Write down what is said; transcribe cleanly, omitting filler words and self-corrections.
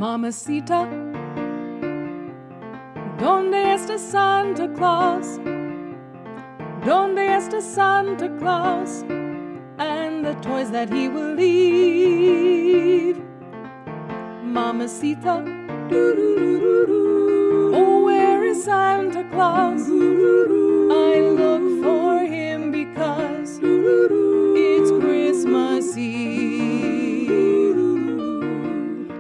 Mamacita, ¿dónde está Santa Claus? ¿Dónde está Santa Claus? And the toys that he will leave. Mamacita, oh, where is Santa Claus?